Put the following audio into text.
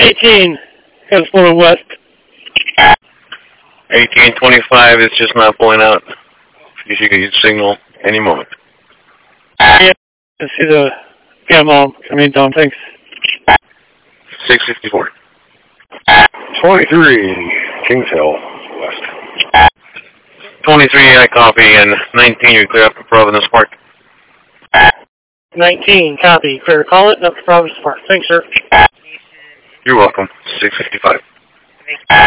18, is pulling west. 1825 is just not pulling out. You should get your signal any moment. Yeah, I see the camo coming down, thanks. 654. 23, Kings Hill, west. 23, I copy, and 19, you clear up for Providence Park. 19, copy. Clear call it, up to Providence Park. Thanks, sir. You're welcome. 655.